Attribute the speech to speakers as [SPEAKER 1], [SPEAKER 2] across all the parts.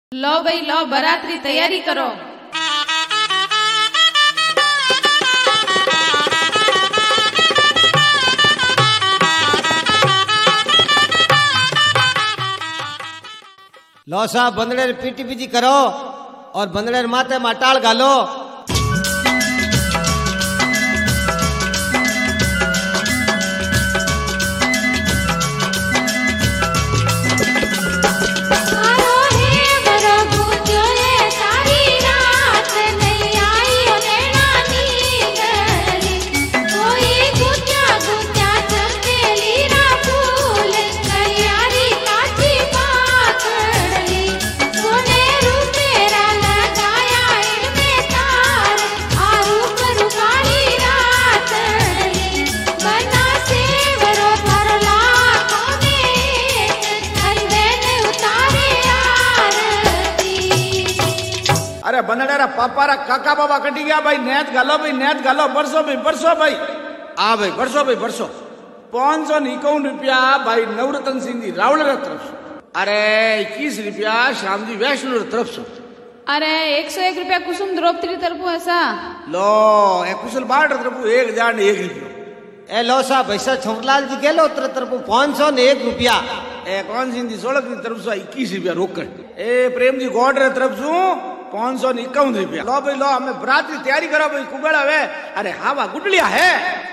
[SPEAKER 1] लो भाई लो, बरातरी तैयारी करो।
[SPEAKER 2] लो साहब बंदड़े पीटी पीटी करो और बंदड़े माथे में टाल घालो।
[SPEAKER 3] अरे बंदड़ा पापा काका बाबा कटी गया भाई, नेत घालो भाई, नेत घालो। बरसो भाई आ भाई, बरसो 551 रुपया भाई नवरत्न सिंह जी रावल तरफ से। अरे 21 रुपया श्याम जी वैष्णो तरफ से।
[SPEAKER 1] अरे 101 रुपया कुसुम द्रौपदी तरफ ऐसा
[SPEAKER 3] लो ए कुशल बाट तरफ 1001 रुपया।
[SPEAKER 2] ए लो साहब भैसा छोटलाल जी गेलो तरफ 501 रुपया।
[SPEAKER 3] ए कौन सिंह जी सोलक की तरफ से 21 रुपया रोकड़। ए प्रेम जी गौड तरफ से 551 रुपया। लो भाई लो, हमें बरात की तैयारी करो भाई, कुबड़ा है। अरे हवा गुडलिया है।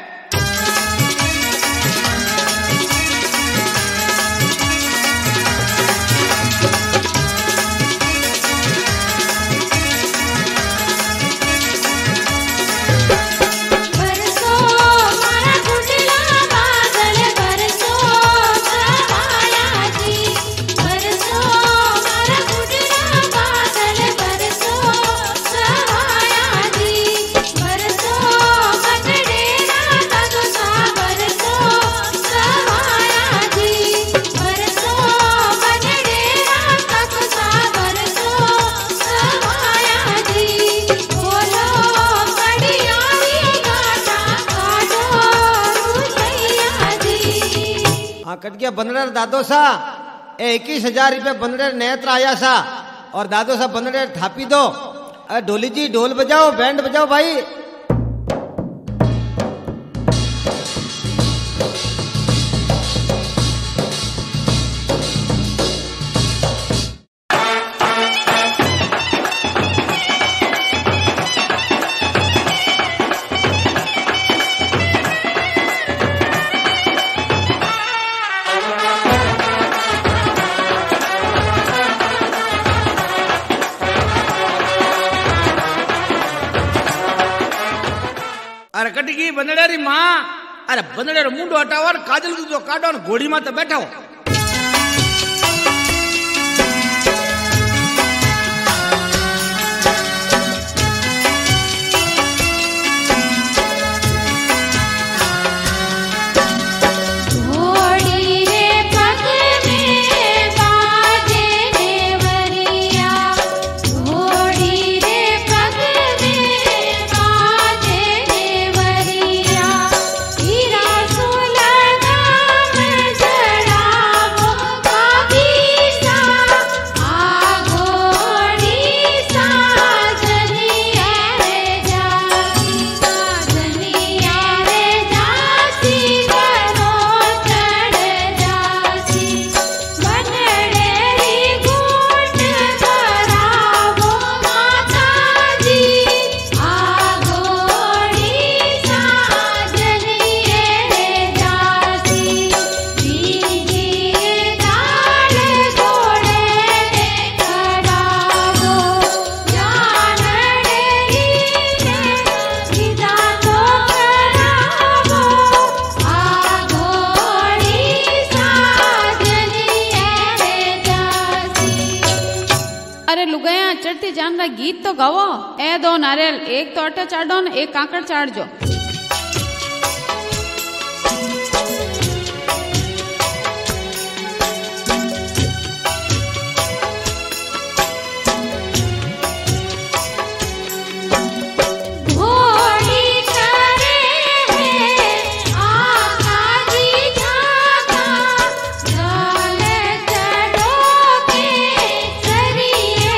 [SPEAKER 2] कट गया बंदड़े दादो सा 21,000 रुपये बंदड़े नेत्र आया सा। और दादो सा बंदड़े थापी दो। ढोली जी ढोल बजाओ, बैंड बजाओ भाई।
[SPEAKER 3] अरे कटी गई बंदड़े री माँ। अरे बंदड़े रो मुंडो हटाओ और काजल की जो काटो और घोड़ी माते बैठाओ।
[SPEAKER 1] अरे लुगाया चढ़ती जान रहा गीत तो गाओ। ए 2 नारियल, एक तो आटा चाटो न एक काकड़ चाट जो।
[SPEAKER 4] करे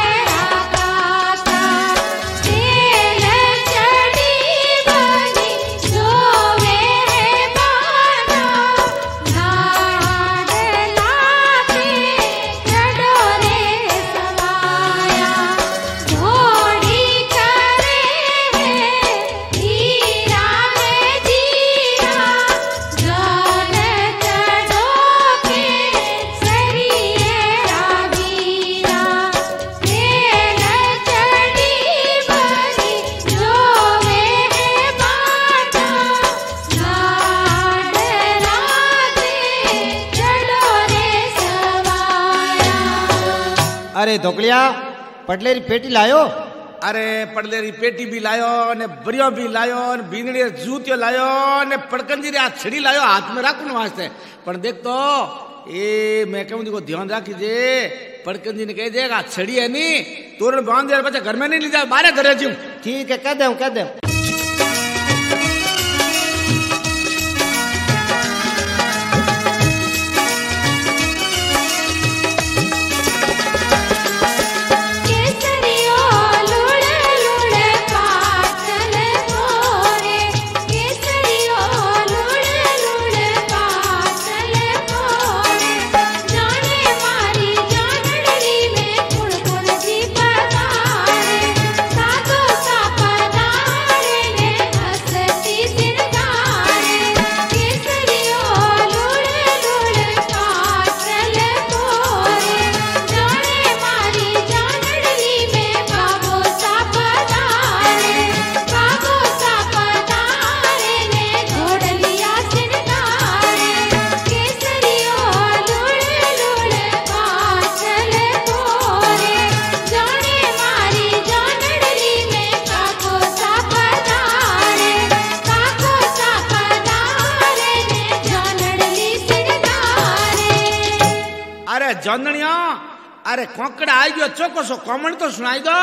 [SPEAKER 2] अरे धोकलिया पटलेरी पेटी लायो।
[SPEAKER 3] अरे पटलेरी पेटी भी लायो ने बरियो भी लायो ने बीनड़ी जूतियो लायो ने पड़कंजी रे छड़ी लायो हाथ में राखने वास्ते। पण देख तो ए मैं कहूं देखो ध्यान राखीजे पड़कंजी ने कह देगा छड़ी है नी तोरण बांध दे बच्चा घर में नहीं ले जा बाहर घर जी।
[SPEAKER 2] ठीक है कह दे
[SPEAKER 3] जाननिया अरे कोकड़ा आई गयो चोको सो कॉमन तो सुनाई दो।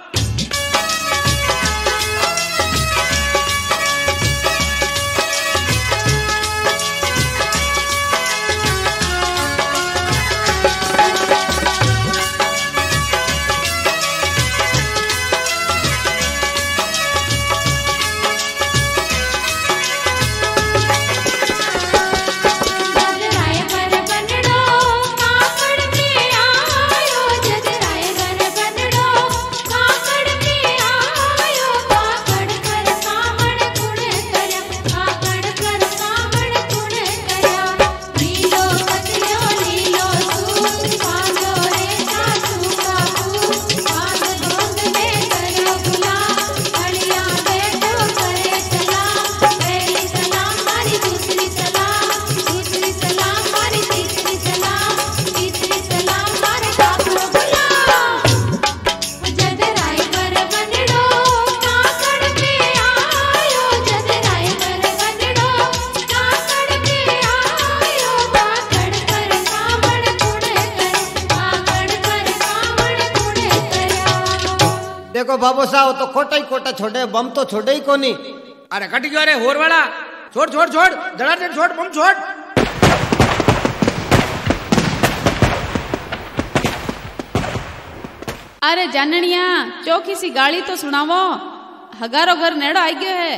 [SPEAKER 2] देखो बाबू साहब तो खोटा ही खोटा छोड़े बम तो छोड़े ही कोनी।
[SPEAKER 3] अरे कट गयो अरे होर वाला छोड़ छोड़ छोड़ धड़ाधड़ छोड़ बम छोड़।
[SPEAKER 1] अरे जाननिया चौकी सी गाली तो सुनावो हगारो घर नेड़ो आई गयो है।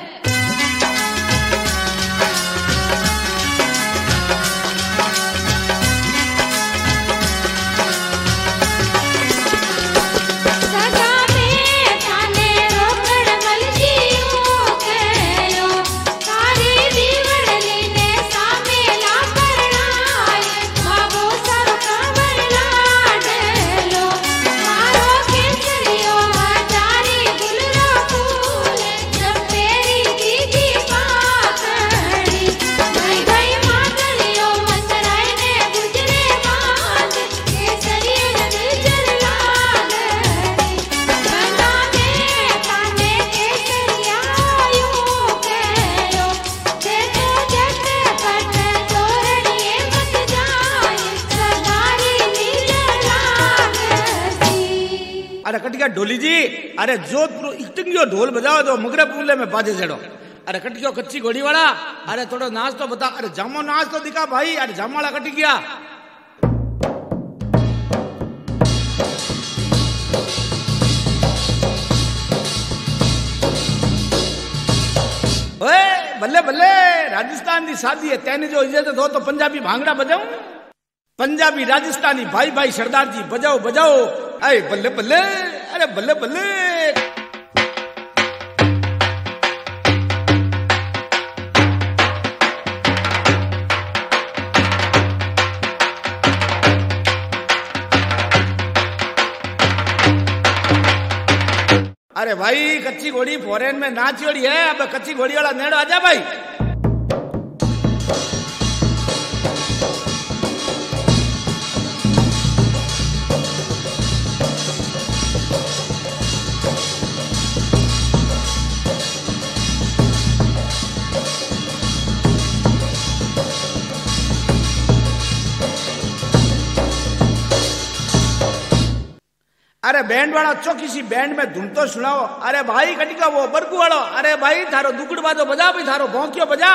[SPEAKER 3] अरे कटिया ढोली जी अरे जोधपुर इतंगियो ढोल बजाओ तो मगरे पुले में बाजे चढ़ो। अरे कटियो कच्ची घोड़ी वाला अरे थोड़ा नाच तो बता। अरे जामो नाच तो दिखा भाई। अरे जामाला कटी गया। बल्ले बल्ले राजस्थान की शादी है तेने जो इज्जत हो तो पंजाबी भांगड़ा बजाऊं। पंजाबी राजस्थानी भाई भाई सरदार जी बजाओ बजाओ। अरे बल्ले बल्ले अरे बल्ले बल्ले। अरे भाई कच्ची घोड़ी फॉरेन में नाच जोड़ी है। अब कच्ची घोड़ी वाला नेड़ो आजा भाई। अरे बैंड वाला चौकी सी बैंड में धुन तो सुनाओ। अरे भाई कटिका वो बरकू वालो, अरे भाई थारो दुकड़ बाजो बजा, भाई थारो भौंकियो बजा।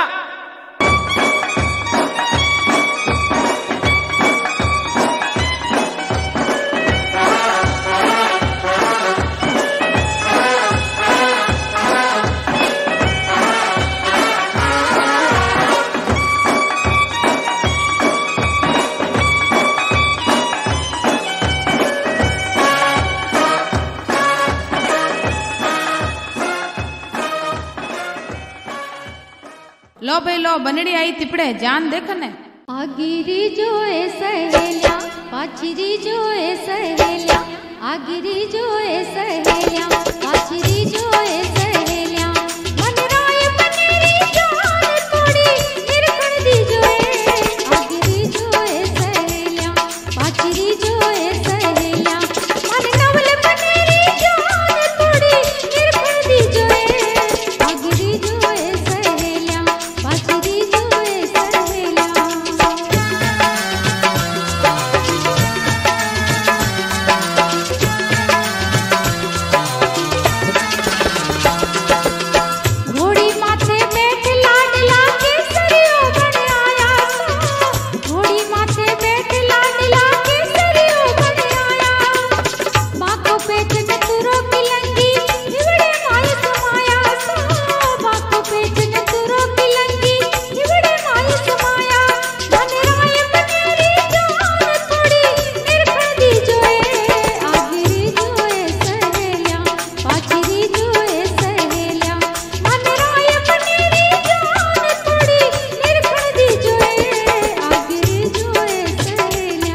[SPEAKER 1] लो भाई लो, बनड़ी आई तिपड़े जान देख ने।
[SPEAKER 4] आगिरी जो ए सहेलिया, पाछरी जो ए सहेलिया, आगिरी जो ए सहेलिया, पाछरी जो ए सहेलिया, मन राय बनेरी जान थोड़ी निरखण दी जो ए, आगिरी जो ए सहेलिया, पाछरी जो ए सहेलिया, मन नवल बनेरी जान थोड़ी निरखण दी जो ए, आगिरी जो ए सहेलिया, पाछरी जो ए सहेलिया। घोड़ी माथे बैठ लाडला केसरियो बन आया सो, घोड़ी माथे बैठ लाडला केसरियो बन आया, बाको पेच न तुरो किलंगी हिवड़े माय समाया सो, बाको पेच न तुरो किलंगी हिवड़े माय समाया, मन राय बनेरी जान थोड़ी निरखण दी जो ए, आगिरी जो ए सहेलिया, पाछरी जो ए सहेलिया, मन राय बनेरी जान थोड़ी निरखण दी जो ए, आगिरी जो ए सहेलिया।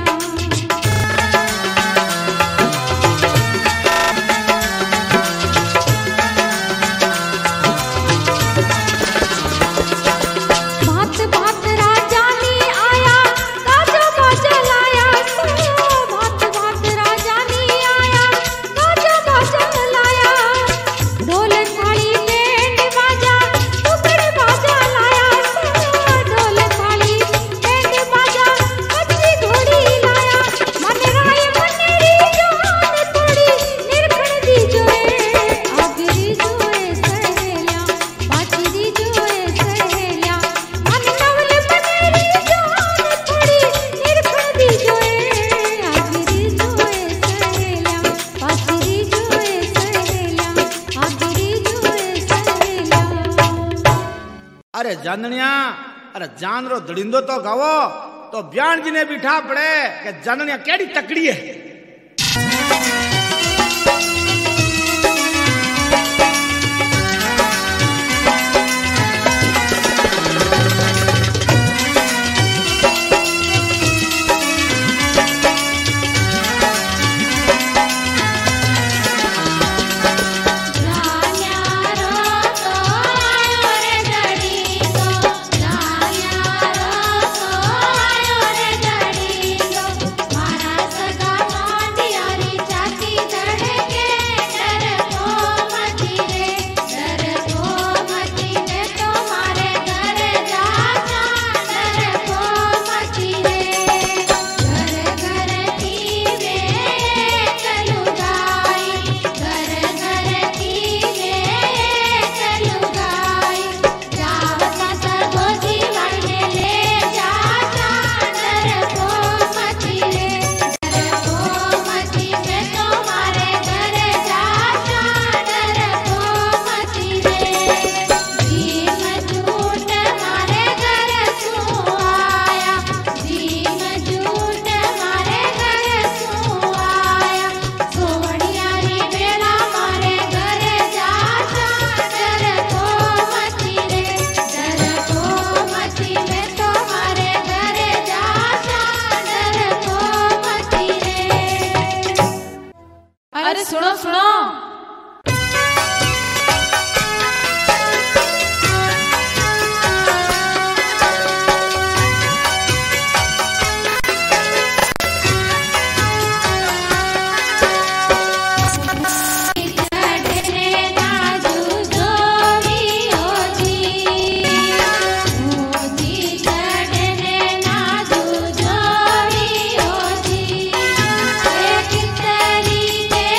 [SPEAKER 4] भात भात राजा नी आया, गाजा बाजा लाया सो, भात भात राजा नी आया, गाजा बाजा लाया, ढोल थाली बैंड बाजा टुकड़े बाजा लाया सो, ढोल थाली बैंड बाजा कच्ची घोड़ी लाया, मन राय बनेरी जान थोड़ी निरखण दी जो ए, आगिरी जो ए सहेलिया, पाछरी जो ए सहेलिया, मन नवल बनेरी जान थोड़ी निरखण दी जो ए, आगिरी जो ए सहेलिया, पाछरी जो ए सहेलिया, आगिरी जो ए सहेलिया।
[SPEAKER 3] अरे जाननिया, अरे जान रो दड़िंदो तो गावो, तो ब्यान जी ने बिठा पड़े कि जाननिया केड़ी तकड़ी है।
[SPEAKER 4] जान्या रो तो आयो रे दड़िंदो, जान्या रो तो आयो रे दड़िंदो, मारा सगा मांडियारी चाची धड़के, डर को मती रे, डर को मती रे, तुम्हारे घर जाचा, डर को मती रे, घर घर की वे चलू गाई, घर घर की वे चलू गाई, जावता सरगोजी वाले ले जाचा, डर को मती रे, डर को मती रे, तुम्हारे घर जाचा, डर को मती रे, भीम झूठ मारे घर सू आया, भीम झूठ मारे घर सू आया, सोहणियारी बेड़ा मारे घर जाचा, डर को मती रे, डर को मती रे, तुम्हारे घर जाचा, डर को मती रे।
[SPEAKER 1] अरे सुनो सुनो,
[SPEAKER 4] चढ़ने नाजू जोड़ी हो जी, चढ़ने नाजू जोड़ी हो जी, एक तरी के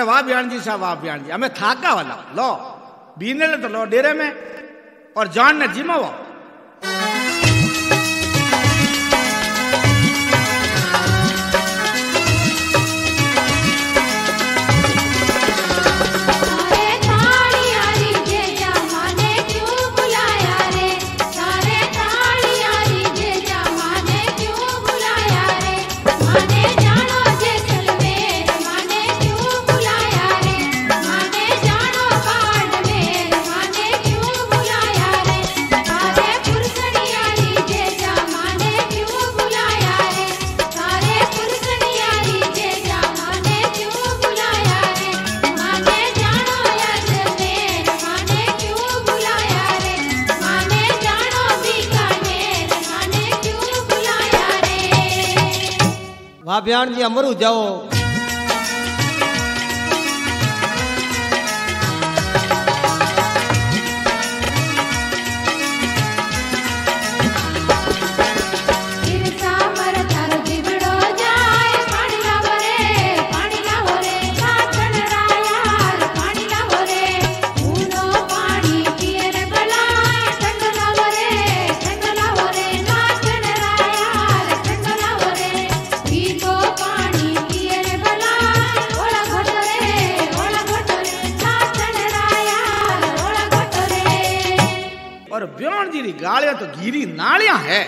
[SPEAKER 3] वाह बयान जी साहब वाह बयान जी हमें थाका वाला लो बीने ले तो लो डेरे में और जान ने जिमावा
[SPEAKER 2] वाह बयान जी अमरू जाओ
[SPEAKER 3] और ब्यान जी री गालियां तो गिरी नालियां है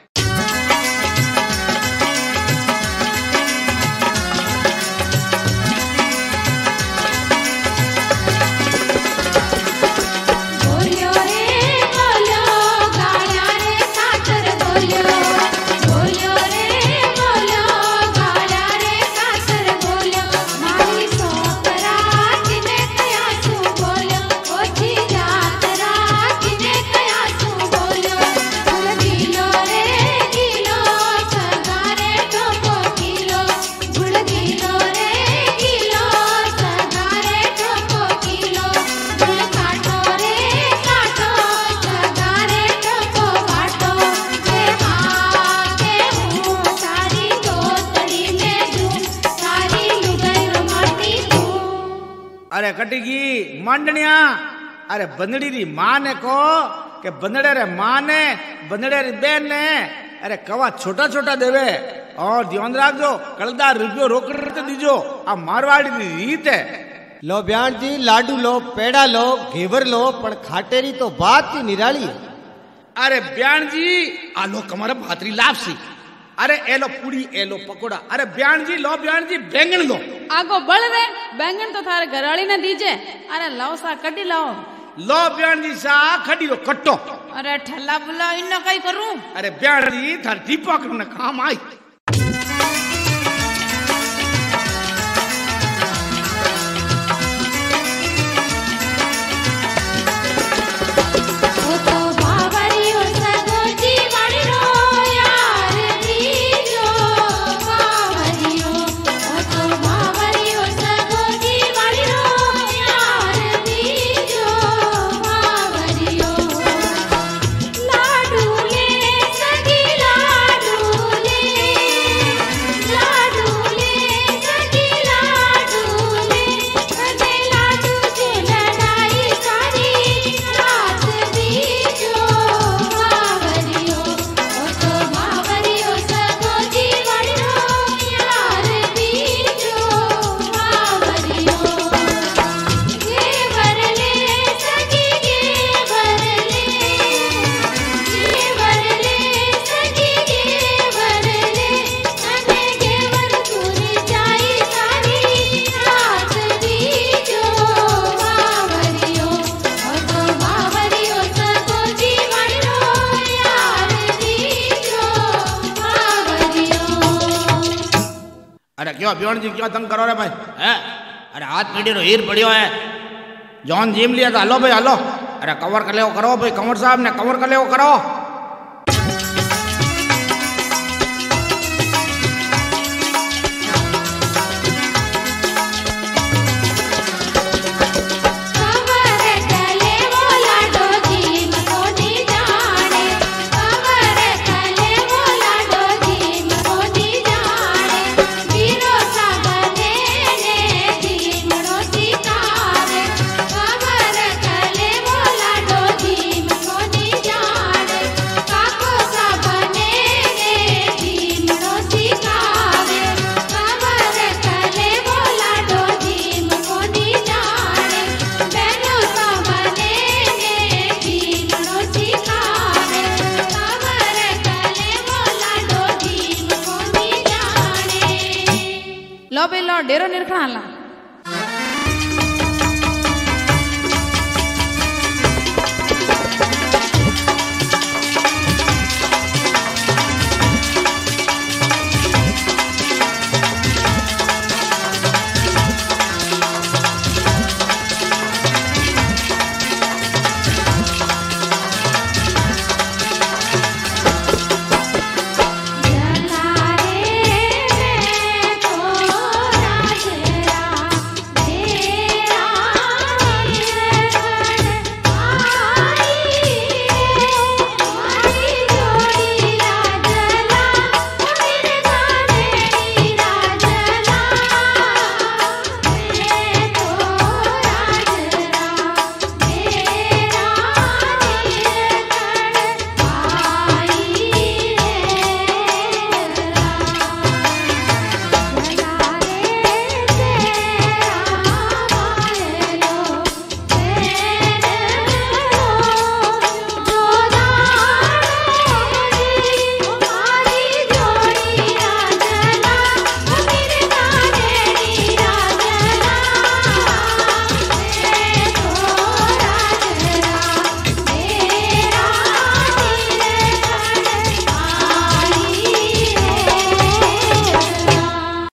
[SPEAKER 3] अरे कटिगी मांडनिया अरे बंदड़ी री मां ने को के बंदड़े रे मां ने बंदड़े री बहन ने अरे कवा छोटा छोटा देवे और ध्यान रखो कलदा रुपयो रोकड़ दीजो आ मारवाड़ी री रीत है
[SPEAKER 2] लो बयान जी लाडू लो पेड़ा लो घेवर लो पण खाटेरी तो बात ही निराली है
[SPEAKER 3] अरे बयान जी आलो कमर भातरी लापसी अरे एलो पूड़ी एलो पकोड़ा अरे बयान जी लो बयान जी बैंगन लो
[SPEAKER 1] आगो बढ़ रे बैंगन तो थारे घरवाली ने दीजे अरे लाओ सा कटी लाओ
[SPEAKER 3] लो बयान जी सा खड़ी रो कट्टो
[SPEAKER 1] अरे ठल्ला बुला इन्ना कई करूं
[SPEAKER 3] अरे बयान जी थार दीपा करने काम आई क्यों ब्योन जी क्यों तंग करो रे भाई है अरे हाथ पीढ़ी रो हीर पड़ियो है जॉन जिम लिया था हलो भाई हलो अरे कवर कर ले करो भाई कंवर साहब ने कवर कर ले करो
[SPEAKER 1] डेरो निरखणा ला